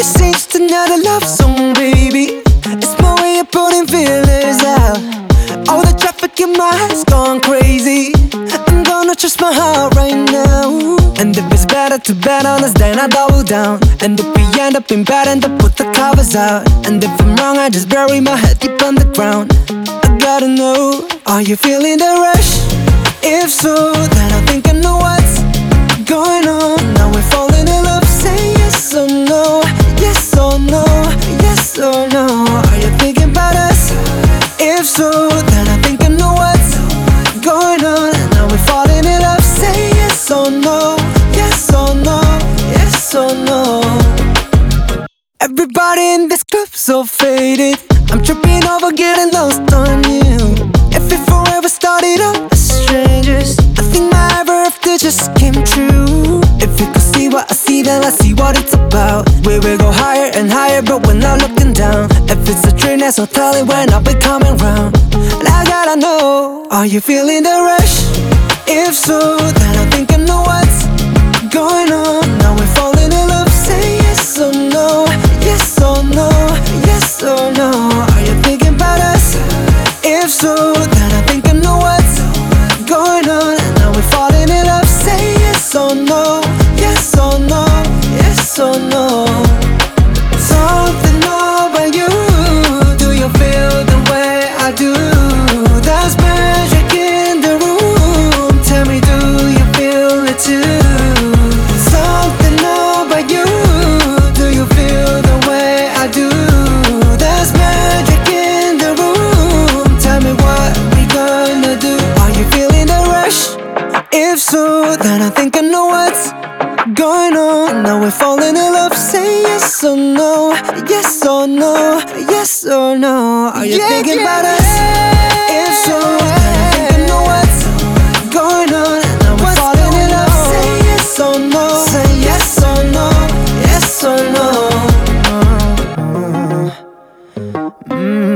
This ain't just another love song, baby. It's my way of putting feelers out. All the traffic in my head's gone crazy. I'm gonna trust my heart right now. And if it's better to bet on us, then I double down. And if we end up in bed, end up put the covers out. And if I'm wrong, I just bury my head deep underground. I gotta know, are you feeling the rush? If so, then I think I know what's going on. Now we're falling in love, say yes or no. Yes or no, yes or no. Are you thinking about us? If so, then I think I know what's going on. Now we're falling in love, say yes or no. Yes or no, yes or no. Everybody in this club so faded. I'm tripping over getting lost on you. If we forever started out as strangers, I think my ever after just came true. If you could see what I see, then I see what it's about. We will go higher and higher, but we're not looking down. If it's a train, there's no telling when I'll be coming round. And I gotta know, are you feeling the rush? If so, then I think I know what's going on. Now we're falling in love, say yes or no. Yes or no, yes or no. Are you thinking about us? If so, then I think I know what's going on. Now we're falling in love, say yes or no. Yes or no, yes or no. Something about you. Do you feel the way I do? There's magic in the room. Tell me, do you feel it too? Something about you. Do you feel the way I do? There's magic in the room. Tell me what we gonna do. Are you feeling the rush? If so, then I think I know what's going on. Now we're falling in love, say yes or no. Yes or no, yes or no. Are you thinking about us? If so, then I think I know what's going on. Now we're falling in love, say yes or no. Say yes or no, yes or no.